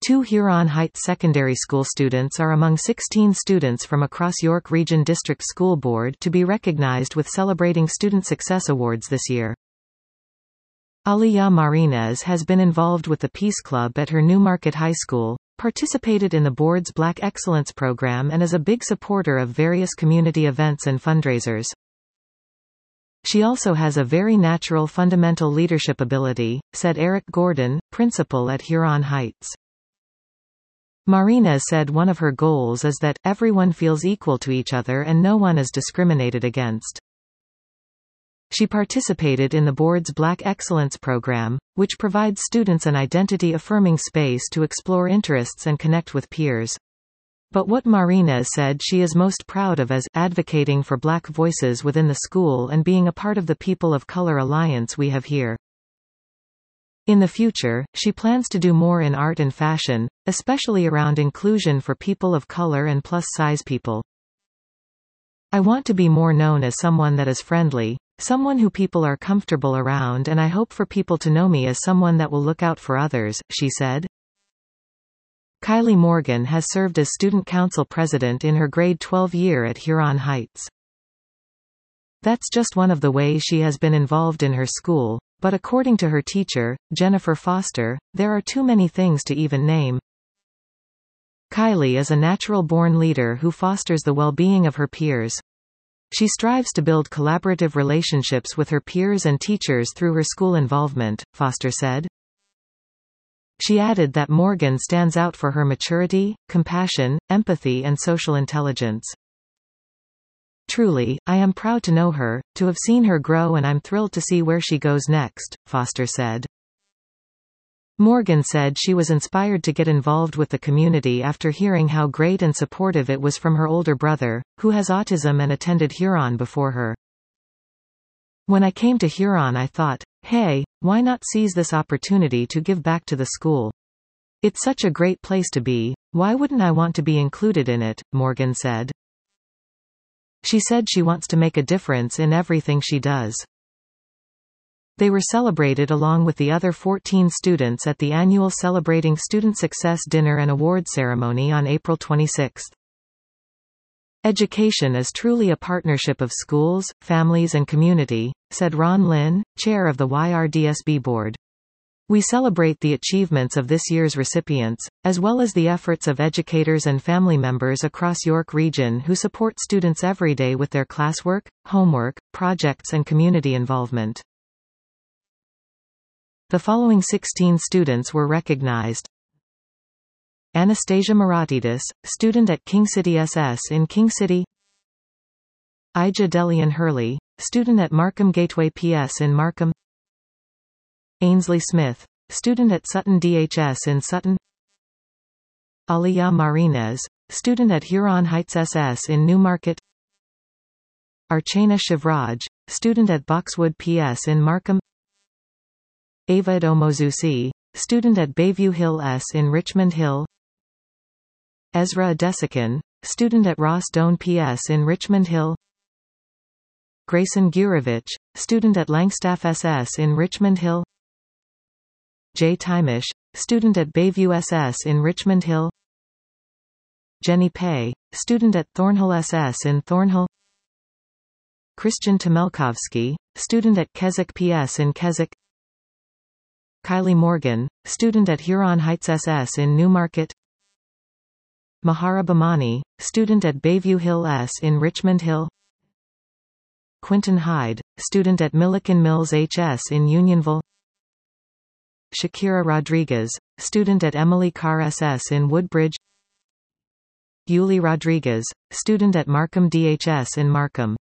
Two Huron Heights Secondary School students are among 16 students from across York Region District School Board to be recognized with Celebrating Student Success Awards this year. Aliyah Marinez has been involved with the Peace Club at her Newmarket High School, participated in the board's Black Excellence program and is a big supporter of various community events and fundraisers. She also has a very natural fundamental leadership ability, said Eric Gordon, principal at Huron Heights. Marinez said one of her goals is that everyone feels equal to each other and no one is discriminated against. She participated in the board's Black Excellence program, which provides students an identity-affirming space to explore interests and connect with peers. But what Marinez said she is most proud of is advocating for Black voices within the school and being a part of the People of Color Alliance we have here. In the future, she plans to do more in art and fashion, especially around inclusion for people of color and plus-size people. I want to be more known as someone that is friendly, someone who people are comfortable around, and I hope for people to know me as someone that will look out for others, she said. Kylie Morgan has served as student council president in her grade 12 year at Huron Heights. That's just one of the ways she has been involved in her school, but according to her teacher, Jennifer Foster, there are too many things to even name. Kylie is a natural-born leader who fosters the well-being of her peers. She strives to build collaborative relationships with her peers and teachers through her school involvement, Foster said. She added that Morgan stands out for her maturity, compassion, empathy and social intelligence. Truly, I am proud to know her, to have seen her grow, and I'm thrilled to see where she goes next, Foster said. Morgan said she was inspired to get involved with the community after hearing how great and supportive it was from her older brother, who has autism and attended Huron before her. When I came to Huron I thought, hey, why not seize this opportunity to give back to the school? It's such a great place to be, why wouldn't I want to be included in it, Morgan said. She said she wants to make a difference in everything she does. They were celebrated along with the other 14 students at the annual Celebrating Student Success Dinner and Award ceremony on April 26. Education is truly a partnership of schools, families and community, said Ron Lynn, chair of the YRDSB board. We celebrate the achievements of this year's recipients, as well as the efforts of educators and family members across York Region who support students every day with their classwork, homework, projects and community involvement. The following 16 students were recognized. Anastasia Maratidis, student at King City SS in King City. Ija Delian Hurley, student at Markham Gateway PS in Markham. Ainsley Smith, student at Sutton DHS in Sutton. Aliyah Marinez, student at Huron Heights SS in Newmarket. Archana Shivraj, student at Boxwood PS in Markham. Ava Omozusi, student at Bayview Hill S in Richmond Hill. Ezra Adesakan, student at Ross Doan PS in Richmond Hill. Grayson Gurevich, student at Langstaff SS in Richmond Hill. Jay Timish, student at Bayview SS in Richmond Hill. Jenny Pei, student at Thornhill SS in Thornhill. Christian Tamelkovsky, student at Keswick PS in Keswick. Kylie Morgan, student at Huron Heights SS in Newmarket. Mahara Bamani, student at Bayview Hill S in Richmond Hill. Quinton Hyde, student at Milliken Mills HS in Unionville. Shakira Rodriguez, student at Emily Carr SS in Woodbridge. Yuli Rodriguez, student at Markham DHS in Markham.